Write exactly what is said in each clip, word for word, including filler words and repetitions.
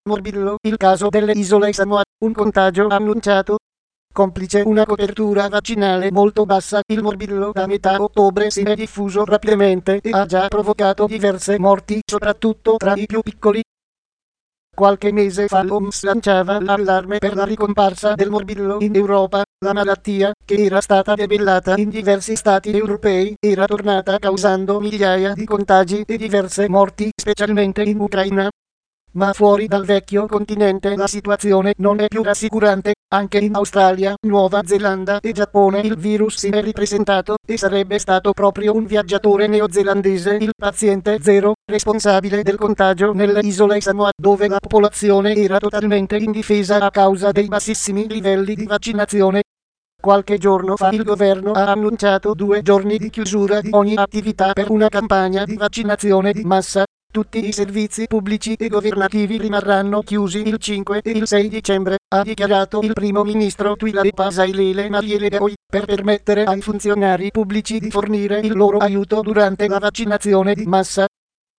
Morbillo, il caso delle isole Samoa, un contagio annunciato. Complice una copertura vaccinale molto bassa, il morbillo da metà ottobre si è diffuso rapidamente e ha già provocato diverse morti, soprattutto tra i più piccoli. Qualche mese fa l'O M S lanciava l'allarme per la ricomparsa del morbillo in Europa. La malattia, che era stata debellata in diversi stati europei, era tornata causando migliaia di contagi e diverse morti, specialmente in Ucraina. Ma fuori dal vecchio continente la situazione non è più rassicurante. Anche in Australia, Nuova Zelanda e Giappone il virus si è ripresentato e sarebbe stato proprio un viaggiatore neozelandese il paziente zero, responsabile del contagio nelle isole Samoa, dove la popolazione era totalmente indifesa a causa dei bassissimi livelli di vaccinazione. Qualche giorno fa il governo ha annunciato due giorni di chiusura di ogni attività per una campagna di vaccinazione di massa. Tutti i servizi pubblici e governativi rimarranno chiusi il cinque e il sei dicembre, ha dichiarato il primo ministro Tuilare Pasailele Malielegaoi, per permettere ai funzionari pubblici di fornire il loro aiuto durante la vaccinazione di massa.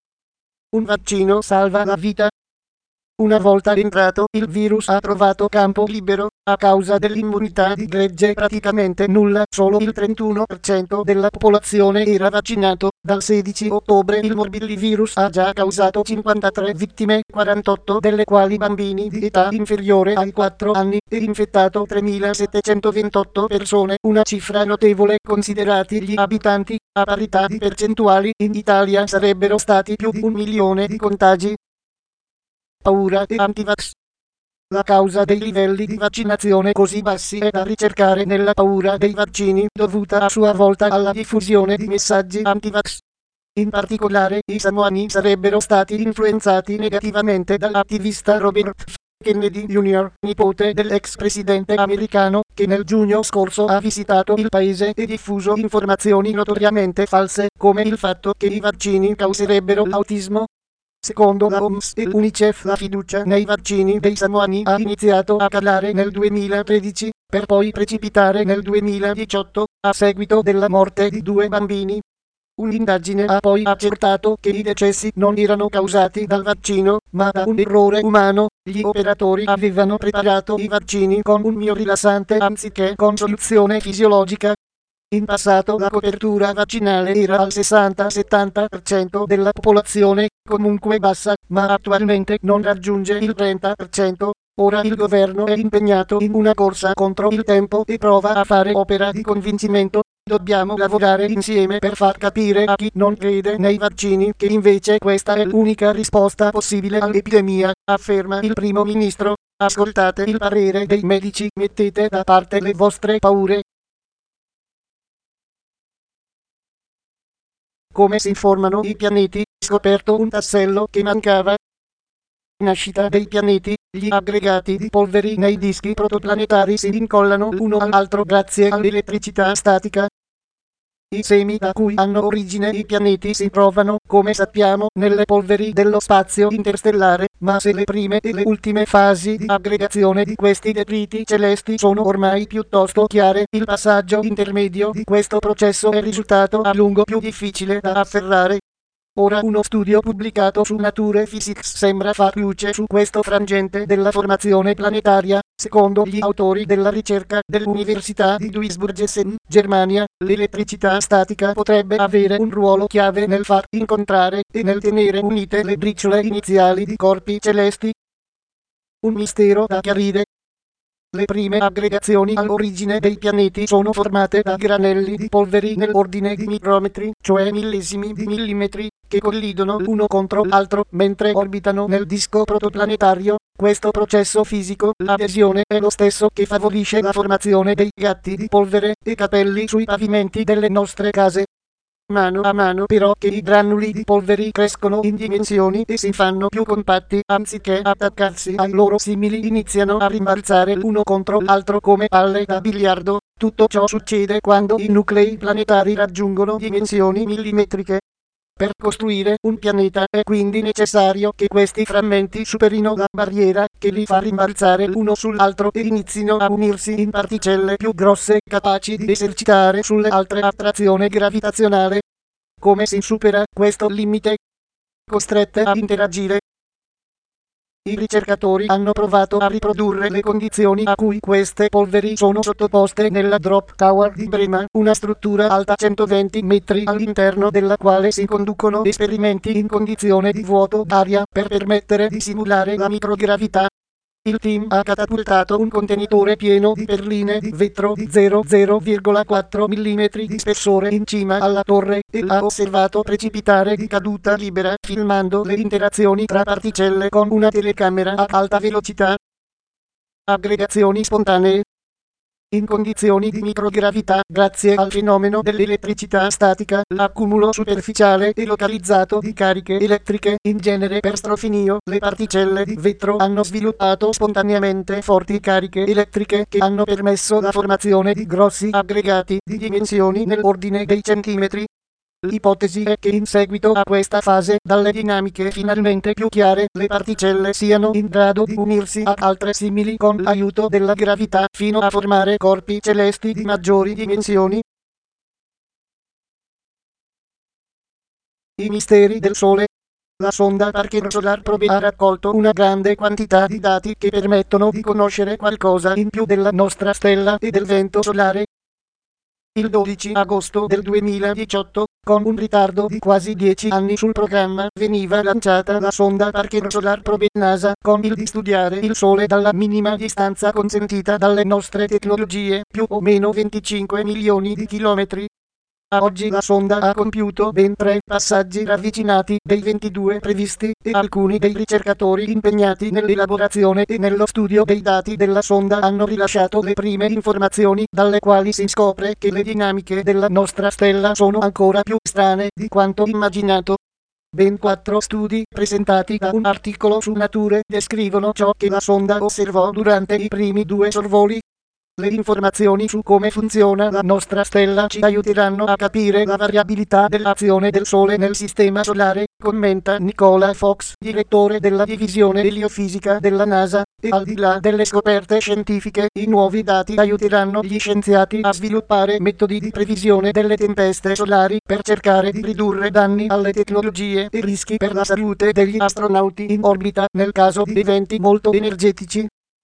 Un vaccino salva la vita. Una volta entrato, il virus ha trovato campo libero. A causa dell'immunità di gregge praticamente nulla, solo il trentuno per cento della popolazione era vaccinato. Dal sedici ottobre il morbillivirus ha già causato cinquantatré vittime, quarantotto delle quali bambini di età inferiore ai quattro anni, e infettato tremilasettecentoventotto persone, una cifra notevole considerati gli abitanti. A parità di percentuali, in Italia sarebbero stati più di un milione di contagi. Paura e antivax. La causa dei livelli di vaccinazione così bassi è da ricercare nella paura dei vaccini, dovuta a sua volta alla diffusione di messaggi antivax. In particolare, i samoani sarebbero stati influenzati negativamente dall'attivista Robert F. Kennedy junior, nipote dell'ex presidente americano, che nel giugno scorso ha visitato il paese e diffuso informazioni notoriamente false, come il fatto che i vaccini causerebbero l'autismo. Secondo la O M S e l'Unicef la fiducia nei vaccini dei samoani ha iniziato a calare nel duemilatredici, per poi precipitare nel duemiladiciotto, a seguito della morte di due bambini. Un'indagine ha poi accertato che i decessi non erano causati dal vaccino, ma da un errore umano. Gli operatori avevano preparato i vaccini con un miorilassante anziché con soluzione fisiologica. In passato la copertura vaccinale era al sessanta settanta per cento della popolazione, comunque bassa, ma attualmente non raggiunge il trenta per cento. Ora il governo è impegnato in una corsa contro il tempo e prova a fare opera di convincimento. Dobbiamo lavorare insieme per far capire a chi non crede nei vaccini che invece questa è l'unica risposta possibile all'epidemia, afferma il primo ministro. Ascoltate il parere dei medici, mettete da parte le vostre paure. Come si formano i pianeti? Scoperto un tassello che mancava. Nascita dei pianeti. Gli aggregati di polveri nei dischi protoplanetari si incollano l'uno all'altro grazie all'elettricità statica. I semi da cui hanno origine i pianeti si trovano, come sappiamo, nelle polveri dello spazio interstellare, ma se le prime e le ultime fasi di aggregazione di questi detriti celesti sono ormai piuttosto chiare, il passaggio intermedio di questo processo è risultato a lungo più difficile da afferrare. Ora uno studio pubblicato su Nature Physics sembra far luce su questo frangente della formazione planetaria. Secondo gli autori della ricerca dell'Università di Duisburg-Essen, Germania, l'elettricità statica potrebbe avere un ruolo chiave nel far incontrare e nel tenere unite le briciole iniziali di corpi celesti. Un mistero da chiarire. Le prime aggregazioni all'origine dei pianeti sono formate da granelli di polveri nell'ordine di micrometri, cioè millesimi di millimetri, che collidono l'uno contro l'altro mentre orbitano nel disco protoplanetario. Questo processo fisico, l'adesione, è lo stesso che favorisce la formazione dei gatti di polvere e capelli sui pavimenti delle nostre case. Mano a mano però che i granuli di polveri crescono in dimensioni e si fanno più compatti, anziché attaccarsi ai loro simili iniziano a rimbalzare l'uno contro l'altro come palle da biliardo. Tutto ciò succede quando i nuclei planetari raggiungono dimensioni millimetriche. Per costruire un pianeta è quindi necessario che questi frammenti superino la barriera che li fa rimbalzare l'uno sull'altro e inizino a unirsi in particelle più grosse capaci di esercitare sulle altre attrazione gravitazionale. Come si supera questo limite? Costrette a interagire I ricercatori hanno provato a riprodurre le condizioni a cui queste polveri sono sottoposte nella Drop Tower di Bremen, una struttura alta centoventi metri all'interno della quale si conducono esperimenti in condizione di vuoto d'aria per permettere di simulare la microgravità. Il team ha catapultato un contenitore pieno di perline di vetro di zero virgola quattro millimetri di spessore in cima alla torre e ha osservato precipitare di caduta libera filmando le interazioni tra particelle con una telecamera a alta velocità. Aggregazioni spontanee. In condizioni di microgravità, grazie al fenomeno dell'elettricità statica, l'accumulo superficiale e localizzato di cariche elettriche, in genere per strofinio, le particelle di vetro hanno sviluppato spontaneamente forti cariche elettriche che hanno permesso la formazione di grossi aggregati di dimensioni nell'ordine dei centimetri. L'ipotesi è che in seguito a questa fase, dalle dinamiche finalmente più chiare, le particelle siano in grado di unirsi ad altre simili con l'aiuto della gravità fino a formare corpi celesti di maggiori dimensioni. I misteri del Sole. La sonda Parker Solar Probe ha raccolto una grande quantità di dati che permettono di conoscere qualcosa in più della nostra stella e del vento solare. Il dodici agosto del duemiladiciotto, con un ritardo di quasi dieci anni sul programma, veniva lanciata la sonda Parker Solar Probe NASA, con il di studiare il Sole dalla minima distanza consentita dalle nostre tecnologie, più o meno venticinque milioni di chilometri. A oggi la sonda ha compiuto ben tre passaggi ravvicinati dei ventidue previsti e alcuni dei ricercatori impegnati nell'elaborazione e nello studio dei dati della sonda hanno rilasciato le prime informazioni dalle quali si scopre che le dinamiche della nostra stella sono ancora più strane di quanto immaginato. Ben quattro studi presentati da un articolo su Nature descrivono ciò che la sonda osservò durante i primi due sorvoli. Le informazioni su come funziona la nostra stella ci aiuteranno a capire la variabilità dell'azione del Sole nel sistema solare, commenta Nicola Fox, direttore della divisione eliofisica della NASA, e al di là delle scoperte scientifiche, i nuovi dati aiuteranno gli scienziati a sviluppare metodi di previsione delle tempeste solari per cercare di ridurre danni alle tecnologie e rischi per la salute degli astronauti in orbita nel caso di eventi molto energetici.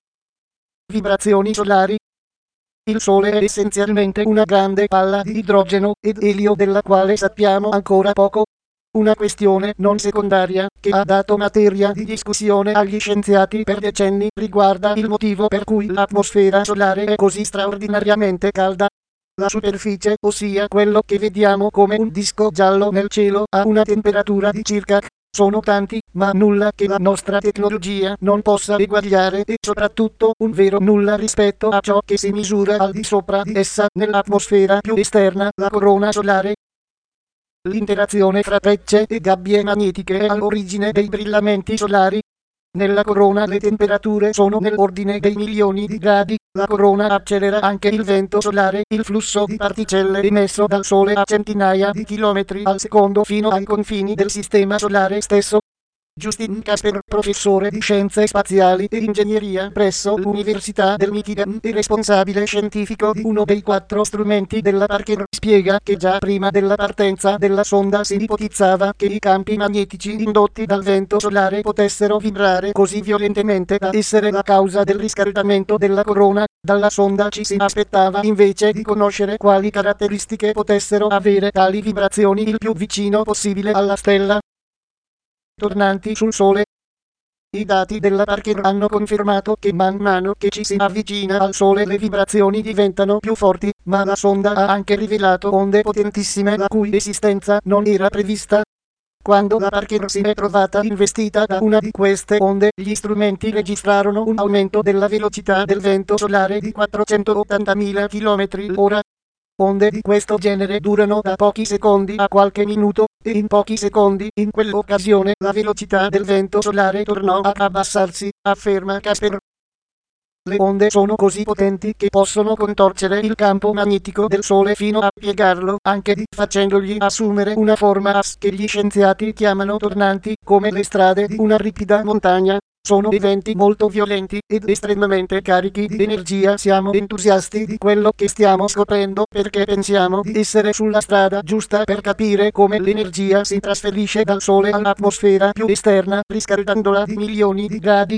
Vibrazioni solari. Il Sole è essenzialmente una grande palla di idrogeno ed elio della quale sappiamo ancora poco. Una questione non secondaria, che ha dato materia di discussione agli scienziati per decenni, riguarda il motivo per cui l'atmosfera solare è così straordinariamente calda. La superficie, ossia quello che vediamo come un disco giallo nel cielo, ha una temperatura di circa sono tanti, ma nulla che la nostra tecnologia non possa eguagliare e soprattutto un vero nulla rispetto a ciò che si misura al di sopra di essa nell'atmosfera più esterna, la corona solare. L'interazione fra trecce e gabbie magnetiche è all'origine dei brillamenti solari. Nella corona le temperature sono nell'ordine dei milioni di gradi, la corona accelera anche il vento solare, il flusso di particelle emesso dal Sole a centinaia di chilometri al secondo fino ai confini del sistema solare stesso. Justin Casper, professore di scienze spaziali e ingegneria presso l'Università del Michigan e responsabile scientifico di uno dei quattro strumenti della Parker, spiega che già prima della partenza della sonda si ipotizzava che i campi magnetici indotti dal vento solare potessero vibrare così violentemente da essere la causa del riscaldamento della corona. Dalla sonda ci si aspettava invece di conoscere quali caratteristiche potessero avere tali vibrazioni il più vicino possibile alla stella. Tornanti sul Sole. I dati della Parker hanno confermato che man mano che ci si avvicina al Sole le vibrazioni diventano più forti, ma la sonda ha anche rivelato onde potentissime la cui esistenza non era prevista. Quando la Parker si è trovata investita da una di queste onde, gli strumenti registrarono un aumento della velocità del vento solare di quattrocentottantamila chilometri l'ora. Onde di questo genere durano da pochi secondi a qualche minuto, e in pochi secondi, in quell'occasione, la velocità del vento solare tornò ad abbassarsi, afferma Casper. Le onde sono così potenti che possono contorcere il campo magnetico del Sole fino a piegarlo, anche di facendogli assumere una forma a S che gli scienziati chiamano tornanti, come le strade di una ripida montagna. Sono eventi molto violenti ed estremamente carichi di energia. Siamo entusiasti di quello che stiamo scoprendo perché pensiamo di essere sulla strada giusta per capire come l'energia si trasferisce dal Sole all'atmosfera più esterna, riscaldandola di milioni di gradi.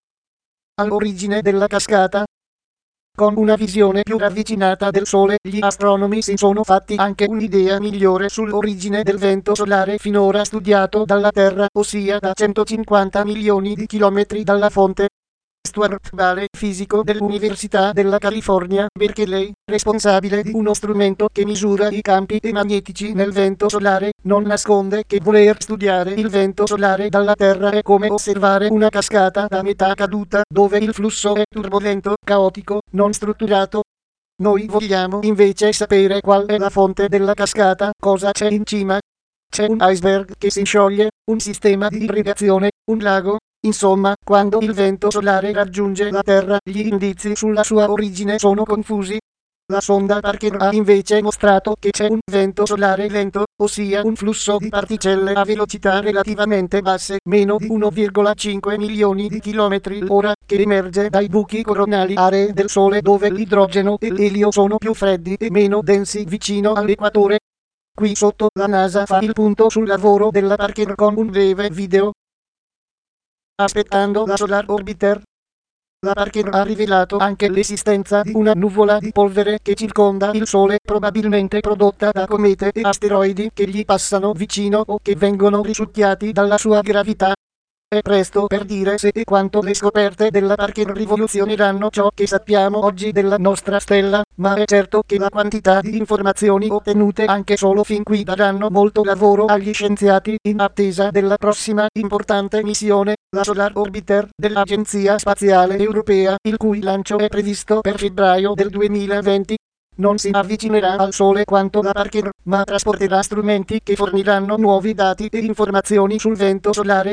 All'origine della cascata, con una visione più ravvicinata del Sole, gli astronomi si sono fatti anche un'idea migliore sull'origine del vento solare finora studiato dalla Terra, ossia da centocinquanta milioni di chilometri dalla fonte. Stuart Vale, fisico dell'Università della California, Berkeley, responsabile di uno strumento che misura i campi magnetici nel vento solare, non nasconde che voler studiare il vento solare dalla Terra è come osservare una cascata da metà caduta, dove il flusso è turbolento, caotico, non strutturato. Noi vogliamo invece sapere qual è la fonte della cascata, cosa c'è in cima. C'è un iceberg che si scioglie, un sistema di irrigazione, un lago. Insomma, quando il vento solare raggiunge la Terra, gli indizi sulla sua origine sono confusi. La sonda Parker ha invece mostrato che c'è un vento solare lento, ossia un flusso di particelle a velocità relativamente basse, meno di uno virgola cinque milioni di chilometri l'ora, che emerge dai buchi coronali, aree del Sole dove l'idrogeno e l'elio sono più freddi e meno densi vicino all'equatore. Qui sotto la NASA fa il punto sul lavoro della Parker con un breve video. Aspettando la Solar Orbiter, la Parker ha rivelato anche l'esistenza di una nuvola di polvere che circonda il Sole, probabilmente prodotta da comete e asteroidi che gli passano vicino o che vengono risucchiati dalla sua gravità. È presto per dire se e quanto le scoperte della Parker rivoluzioneranno ciò che sappiamo oggi della nostra stella, ma è certo che la quantità di informazioni ottenute anche solo fin qui daranno molto lavoro agli scienziati in attesa della prossima importante missione, la Solar Orbiter dell'Agenzia Spaziale Europea, il cui lancio è previsto per febbraio del duemilaventi. Non si avvicinerà al Sole quanto la Parker, ma trasporterà strumenti che forniranno nuovi dati e informazioni sul vento solare.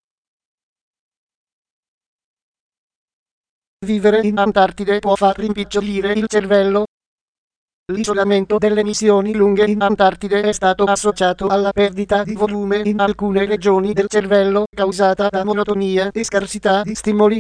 Vivere in Antartide può far rimpicciolire il cervello. L'isolamento delle missioni lunghe in Antartide è stato associato alla perdita di volume in alcune regioni del cervello causata da monotonia e scarsità di stimoli.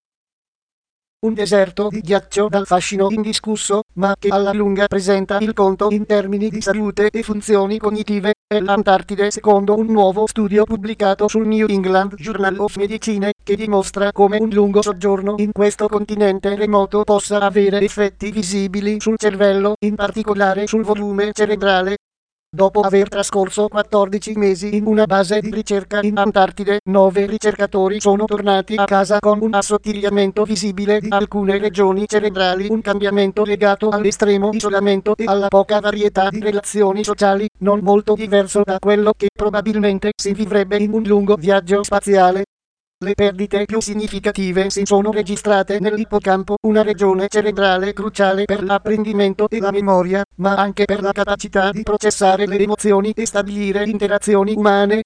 Un deserto di ghiaccio dal fascino indiscusso, ma che alla lunga presenta il conto in termini di salute e funzioni cognitive, è l'Antartide secondo un nuovo studio pubblicato sul New England Journal of Medicine, che dimostra come un lungo soggiorno in questo continente remoto possa avere effetti visibili sul cervello, in particolare sul volume cerebrale. Dopo aver trascorso quattordici mesi in una base di ricerca in Antartide, nove ricercatori sono tornati a casa con un assottigliamento visibile di alcune regioni cerebrali, un cambiamento legato all'estremo isolamento e alla poca varietà di relazioni sociali, non molto diverso da quello che probabilmente si vivrebbe in un lungo viaggio spaziale. Le perdite più significative si sono registrate nell'ippocampo, una regione cerebrale cruciale per l'apprendimento e la memoria, ma anche per la capacità di processare le emozioni e stabilire interazioni umane.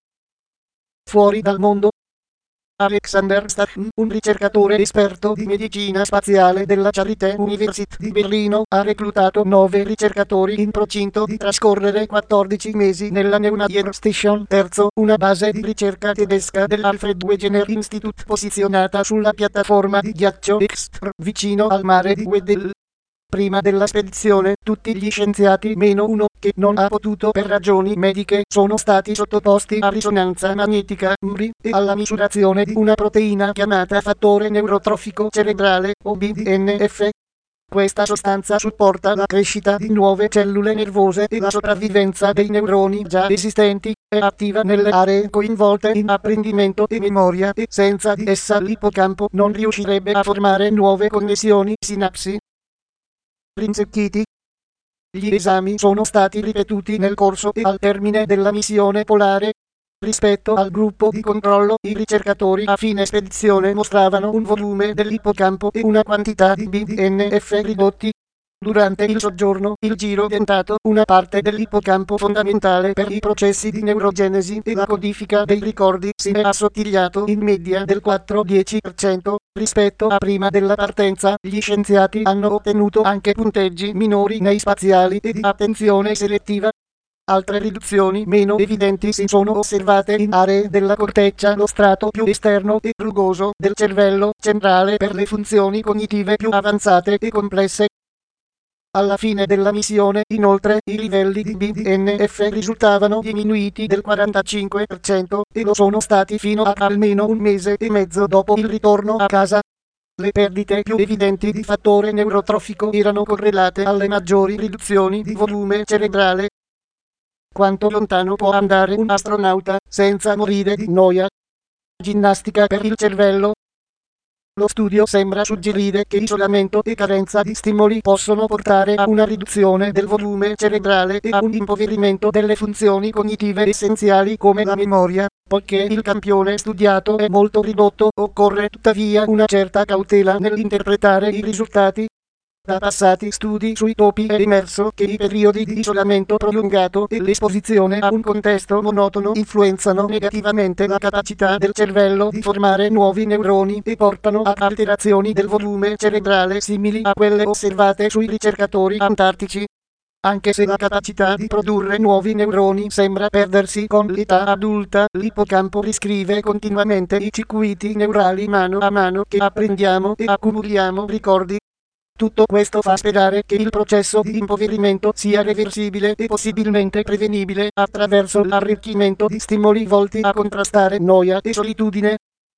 Fuori dal mondo, Alexander Stahl, un ricercatore esperto di medicina spaziale della Charité University di Berlino, ha reclutato nove ricercatori in procinto di trascorrere quattordici mesi nella Neumayer Station terzo, una base di ricerca tedesca dell'Alfred Wegener Institut posizionata sulla piattaforma di ghiaccio Extr, vicino al mare di Weddell. Prima della spedizione, tutti gli scienziati meno uno, che non ha potuto per ragioni mediche, sono stati sottoposti a risonanza magnetica M R I e alla misurazione di una proteina chiamata fattore neurotrofico cerebrale, o B D N F. Questa sostanza supporta la crescita di nuove cellule nervose e la sopravvivenza dei neuroni già esistenti, è attiva nelle aree coinvolte in apprendimento e memoria e senza di essa l'ippocampo non riuscirebbe a formare nuove connessioni sinapsi. Rinsecchiti. Gli esami sono stati ripetuti nel corso e al termine della missione polare. Rispetto al gruppo di controllo, i ricercatori a fine spedizione mostravano un volume dell'ippocampo e una quantità di B D N F ridotti. Durante il soggiorno, il giro dentato, una parte dell'ippocampo fondamentale per i processi di neurogenesi e la codifica dei ricordi, si è assottigliato in media del quattro-dieci per cento. Rispetto a prima della partenza, gli scienziati hanno ottenuto anche punteggi minori nei spaziali e di attenzione selettiva. Altre riduzioni meno evidenti si sono osservate in aree della corteccia, lo strato più esterno e rugoso del cervello centrale per le funzioni cognitive più avanzate e complesse. Alla fine della missione, inoltre, i livelli di B D N F risultavano diminuiti del quarantacinque per cento e lo sono stati fino a almeno un mese e mezzo dopo il ritorno a casa. Le perdite più evidenti di fattore neurotrofico erano correlate alle maggiori riduzioni di volume cerebrale. Quanto lontano può andare un astronauta senza morire di noia? Ginnastica per il cervello. Lo studio sembra suggerire che isolamento e carenza di stimoli possono portare a una riduzione del volume cerebrale e a un impoverimento delle funzioni cognitive essenziali come la memoria. Poiché il campione studiato è molto ridotto, occorre tuttavia una certa cautela nell'interpretare i risultati. Da passati studi sui topi è emerso che i periodi di isolamento prolungato e l'esposizione a un contesto monotono influenzano negativamente la capacità del cervello di formare nuovi neuroni e portano a alterazioni del volume cerebrale simili a quelle osservate sui ricercatori antartici. Anche se la capacità di produrre nuovi neuroni sembra perdersi con l'età adulta, l'ippocampo riscrive continuamente i circuiti neurali mano a mano che apprendiamo e accumuliamo ricordi. Tutto questo fa sperare che il processo di impoverimento sia reversibile e possibilmente prevenibile attraverso l'arricchimento di stimoli volti a contrastare noia e solitudine.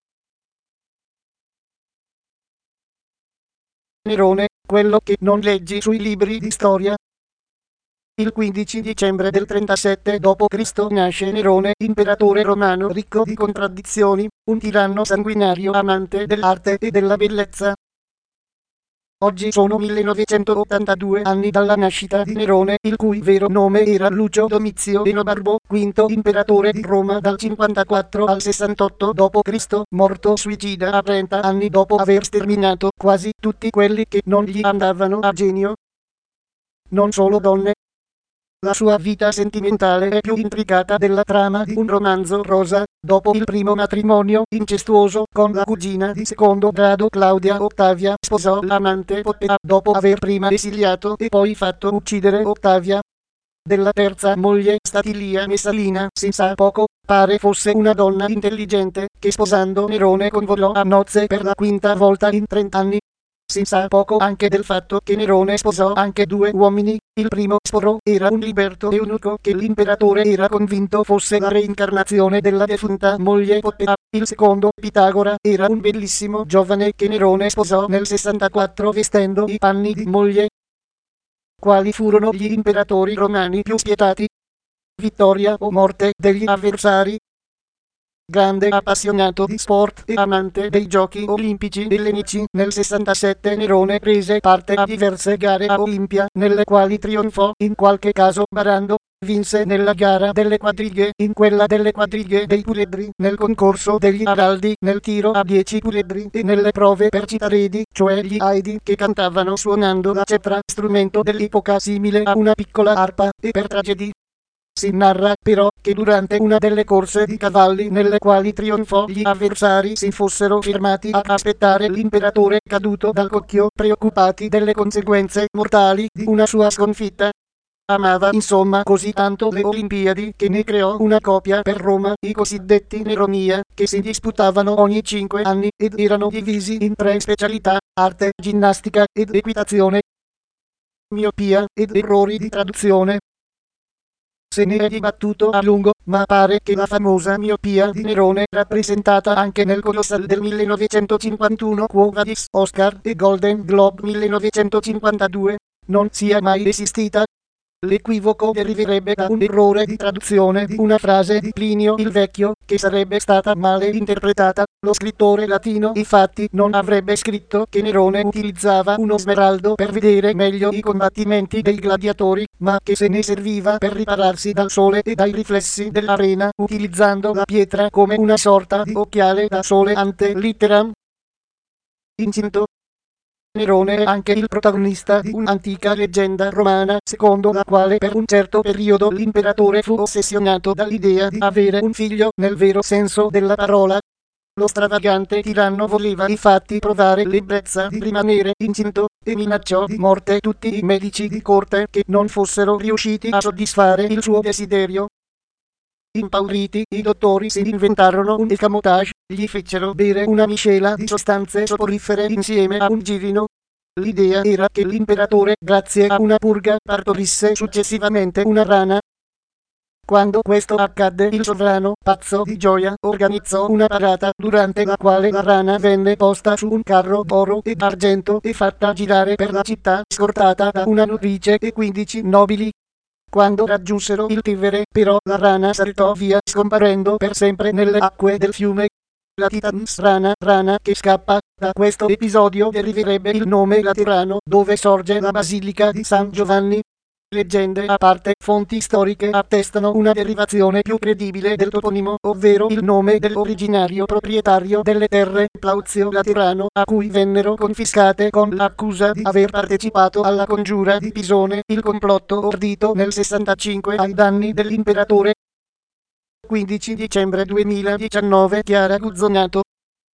Nerone, quello che non leggi sui libri di storia. Il quindici dicembre del trentasette dopo Cristo nasce Nerone, imperatore romano ricco di contraddizioni, un tiranno sanguinario amante dell'arte e della bellezza. Oggi sono millenovecentottantadue anni dalla nascita di Nerone, il cui vero nome era Lucio Domizio Enobarbo, quinto imperatore di Roma dal cinquantaquattro al sessantotto dopo Cristo, morto suicida a trenta anni dopo aver sterminato quasi tutti quelli che non gli andavano a genio. Non solo donne. La sua vita sentimentale è più intricata della trama di un romanzo rosa. Dopo il primo matrimonio incestuoso con la cugina di secondo grado Claudia Ottavia, sposò l'amante Poppea dopo aver prima esiliato e poi fatto uccidere Ottavia. Della terza moglie, Statilia Messalina, si sa poco, pare fosse una donna intelligente, che sposando Nerone convolò a nozze per la quinta volta in trent'anni. Si sa poco anche del fatto che Nerone sposò anche due uomini. Il primo Sporro era un liberto eunuco che l'imperatore era convinto fosse la reincarnazione della defunta moglie Poppea. Il secondo, Pitagora, era un bellissimo giovane che Nerone sposò nel sessantaquattro vestendo i panni di moglie. Quali furono gli imperatori romani più spietati? Vittoria o morte degli avversari? Grande appassionato di sport e amante dei giochi olimpici ellenici, nel sessantasette Nerone prese parte a diverse gare a Olimpia, nelle quali trionfò, in qualche caso barando. Vinse nella gara delle quadrighe, in quella delle quadrighe dei puledri, nel concorso degli araldi, nel tiro a dieci puledri e nelle prove per citaredi, cioè gli aidi che cantavano suonando la cetra, strumento dell'epoca simile a una piccola arpa, e per tragedi. Si narra, però, che durante una delle corse di cavalli nelle quali trionfò gli avversari si fossero fermati ad aspettare l'imperatore caduto dal cocchio, preoccupati delle conseguenze mortali di una sua sconfitta. Amava insomma così tanto le Olimpiadi che ne creò una copia per Roma, i cosiddetti Neronia, che si disputavano ogni cinque anni ed erano divisi in tre specialità: arte, ginnastica ed equitazione. Miopia ed errori di traduzione. Se ne è dibattuto a lungo, ma pare che la famosa miopia di Nerone, rappresentata anche nel Colossal del millenovecentocinquantuno Quo Vadis Oscar e Golden Globe millenovecentocinquantadue, non sia mai esistita. L'equivoco deriverebbe da un errore di traduzione di una frase di Plinio il Vecchio, che sarebbe stata male interpretata. Lo scrittore latino infatti non avrebbe scritto che Nerone utilizzava uno smeraldo per vedere meglio i combattimenti dei gladiatori, ma che se ne serviva per ripararsi dal sole e dai riflessi dell'arena, utilizzando la pietra come una sorta di occhiale da sole ante litteram. Incinto. Nerone è anche il protagonista di un'antica leggenda romana, secondo la quale per un certo periodo l'imperatore fu ossessionato dall'idea di avere un figlio nel vero senso della parola. Lo stravagante tiranno voleva infatti provare l'ebbrezza di rimanere incinto, e minacciò di morte tutti i medici di corte che non fossero riusciti a soddisfare il suo desiderio. Impauriti, i dottori si inventarono un escamotage, gli fecero bere una miscela di sostanze soporifere insieme a un girino. L'idea era che l'imperatore, grazie a una purga, partorisse successivamente una rana. Quando questo accadde, il sovrano, pazzo di gioia, organizzò una parata durante la quale la rana venne posta su un carro d'oro e d'argento e fatta girare per la città, scortata da una nodrice e quindici nobili. Quando raggiunsero il Tevere, però, la rana saltò via, scomparendo per sempre nelle acque del fiume. La Titans rana, rana che scappa. Da questo episodio deriverebbe il nome Laterano, dove sorge la basilica di San Giovanni. Leggende a parte, fonti storiche attestano una derivazione più credibile del toponimo, ovvero il nome dell'originario proprietario delle terre, Plauzio Laterano, a cui vennero confiscate con l'accusa di aver partecipato alla congiura di Pisone, il complotto ordito nel sessantacinque ai danni dell'imperatore. quindici dicembre duemiladiciannove. Chiara Guzzonato.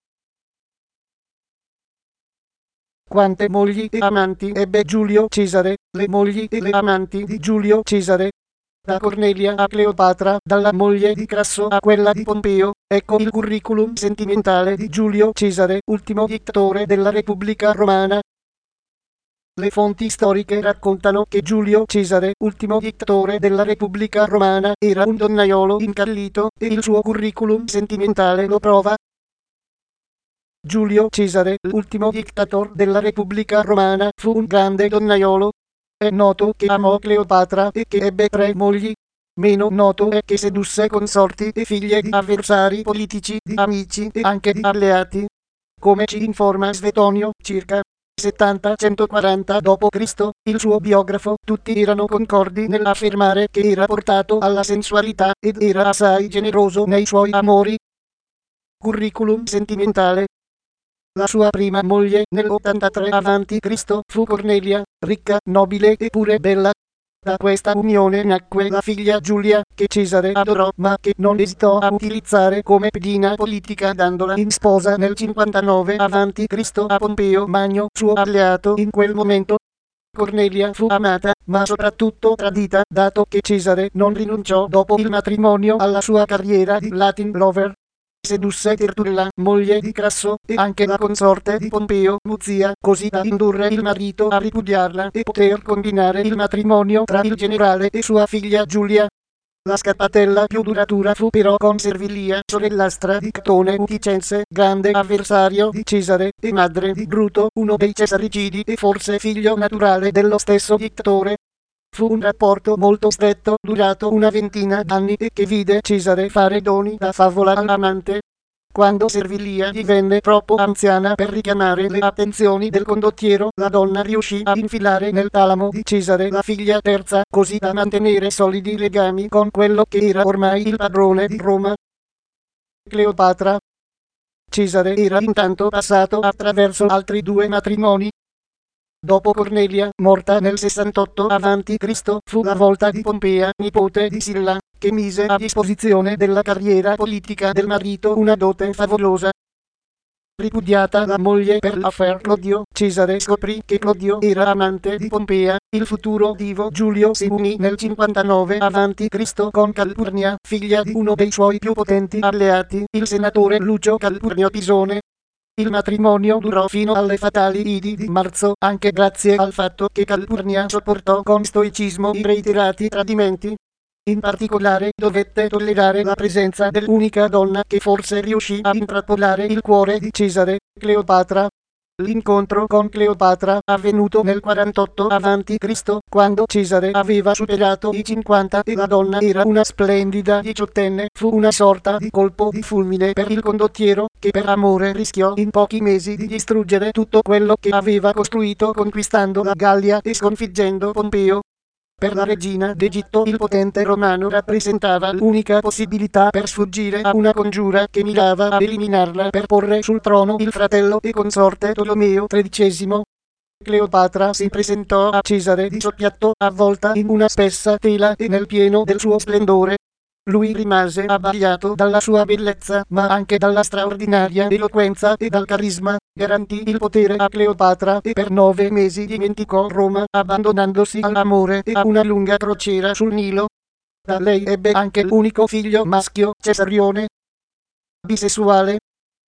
Quante mogli e amanti ebbe Giulio Cesare? Le mogli e le amanti di Giulio Cesare. Da Cornelia a Cleopatra, dalla moglie di Crasso a quella di Pompeo. Ecco il curriculum sentimentale di Giulio Cesare, ultimo dittatore della Repubblica Romana. Le fonti storiche raccontano che Giulio Cesare, ultimo dittatore della Repubblica Romana, era un donnaiolo incallito, e il suo curriculum sentimentale lo prova. Giulio Cesare, l'ultimo dictator della Repubblica Romana, fu un grande donnaiolo. È noto che amò Cleopatra e che ebbe tre mogli. Meno noto è che sedusse consorti e figlie di avversari politici, di amici e anche di alleati. Come ci informa Svetonio, circa settanta centoquaranta dopo Cristo, il suo biografo, tutti erano concordi nell'affermare che era portato alla sensualità ed era assai generoso nei suoi amori. Curriculum sentimentale. La sua prima moglie, nell'ottantatré avanti Cristo, fu Cornelia, ricca, nobile e pure bella. Da questa unione nacque la figlia Giulia, che Cesare adorò ma che non esitò a utilizzare come pedina politica dandola in sposa nel cinquantanove avanti Cristo a Pompeo Magno, suo alleato in quel momento. Cornelia fu amata, ma soprattutto tradita, dato che Cesare non rinunciò dopo il matrimonio alla sua carriera di Latin lover. Sedusse Tertulla, moglie di Crasso, e anche la consorte di Pompeo, Muzia, così da indurre il marito a ripudiarla e poter combinare il matrimonio tra il generale e sua figlia Giulia. La scappatella più duratura fu però con Servilia, sorellastra di Catone Uticense, grande avversario di Cesare, e madre di Bruto, uno dei cesaricidi e forse figlio naturale dello stesso dittatore. Fu un rapporto molto stretto, durato una ventina d'anni e che vide Cesare fare doni da favola all'amante. Quando Servilia divenne troppo anziana per richiamare le attenzioni del condottiero, la donna riuscì a infilare nel talamo di Cesare la figlia terza, così da mantenere solidi legami con quello che era ormai il padrone di Roma. Cleopatra. Cesare era intanto passato attraverso altri due matrimoni. Dopo Cornelia, morta nel sessantotto avanti Cristo, fu la volta di Pompea, nipote di Silla, che mise a disposizione della carriera politica del marito una dote favolosa. Ripudiata la moglie per l'affair Clodio, Cesare scoprì che Clodio era amante di Pompea. Il futuro divo Giulio si unì nel cinquantanove avanti Cristo con Calpurnia, figlia di uno dei suoi più potenti alleati, il senatore Lucio Calpurnio Pisone. Il matrimonio durò fino alle fatali Idi di marzo, anche grazie al fatto che Calpurnia sopportò con stoicismo i reiterati tradimenti. In particolare dovette tollerare la presenza dell'unica donna che forse riuscì a intrappolare il cuore di Cesare, Cleopatra. L'incontro con Cleopatra, avvenuto nel quarantotto avanti Cristo, quando Cesare aveva superato i cinquanta e la donna era una splendida diciottenne, fu una sorta di colpo di fulmine per il condottiero, che per amore rischiò in pochi mesi di distruggere tutto quello che aveva costruito conquistando la Gallia e sconfiggendo Pompeo. Per la regina d'Egitto il potente romano rappresentava l'unica possibilità per sfuggire a una congiura che mirava ad eliminarla per porre sul trono il fratello e consorte Tolomeo tredicesimo. Cleopatra si presentò a Cesare di soppiatto, avvolta in una spessa tela e nel pieno del suo splendore. Lui rimase abbagliato dalla sua bellezza, ma anche dalla straordinaria eloquenza e dal carisma. Garantì il potere a Cleopatra e per nove mesi dimenticò Roma, abbandonandosi all'amore e a una lunga crociera sul Nilo. Da lei ebbe anche l'unico figlio maschio, Cesarione, bisessuale.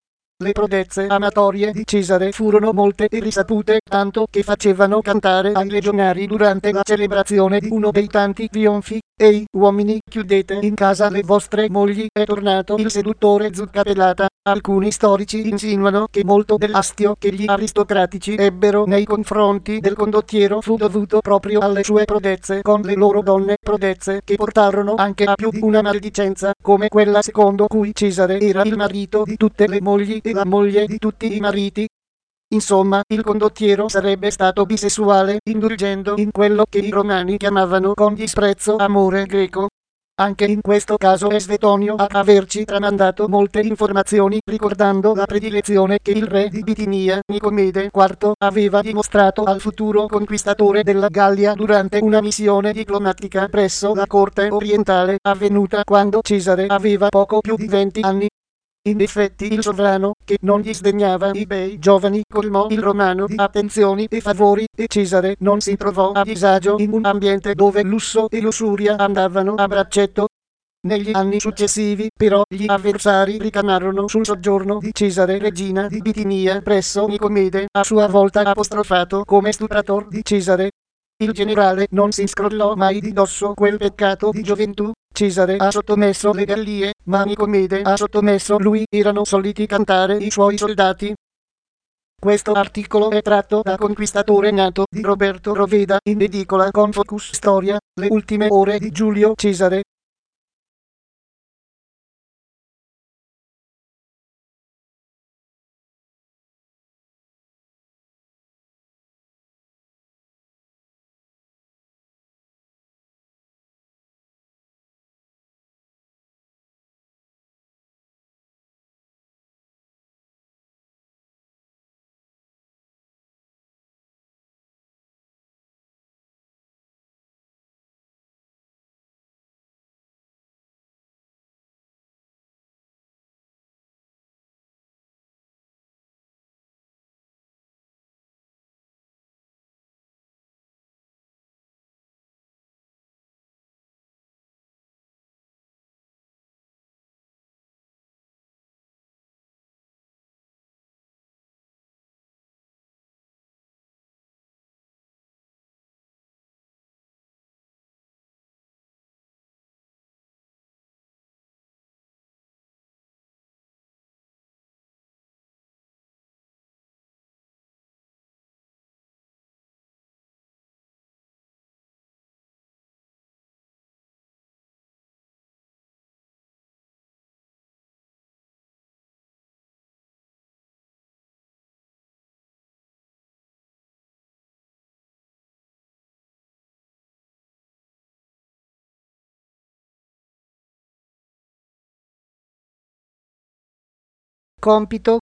Le prodezze amatorie di Cesare furono molte e risapute, tanto che facevano cantare ai legionari durante la celebrazione di uno dei tanti trionfi: «Ehi, uomini, chiudete in casa le vostre mogli, è tornato il seduttore zuccapelata». Alcuni storici insinuano che molto dell'astio che gli aristocratici ebbero nei confronti del condottiero fu dovuto proprio alle sue prodezze con le loro donne, prodezze che portarono anche a più di una maldicenza, come quella secondo cui Cesare era il marito di tutte le mogli e la moglie di tutti i mariti. Insomma, il condottiero sarebbe stato bisessuale, indulgendo in quello che i romani chiamavano con disprezzo amore greco. Anche in questo caso è Svetonio ad averci tramandato molte informazioni, ricordando la predilezione che il re di Bitinia, Nicomede quarto, aveva dimostrato al futuro conquistatore della Gallia durante una missione diplomatica presso la corte orientale, avvenuta quando Cesare aveva poco più di venti anni. In effetti il sovrano, che non gli sdegnava i bei giovani, colmò il romano di attenzioni e favori, e Cesare non si trovò a disagio in un ambiente dove lusso e lussuria andavano a braccetto. Negli anni successivi, però, gli avversari ricamarono sul soggiorno di Cesare regina di Bitinia presso Nicomede, a sua volta apostrofato come stuprator di Cesare. Il generale non si scrollò mai di dosso quel peccato di gioventù. Cesare ha sottomesso le Gallie, ma Nicomede ha sottomesso lui, erano soliti cantare i suoi soldati. Questo articolo è tratto da Conquistatore nato di Roberto Roveda in edicola con Focus Storia, le ultime ore di Giulio Cesare. Compito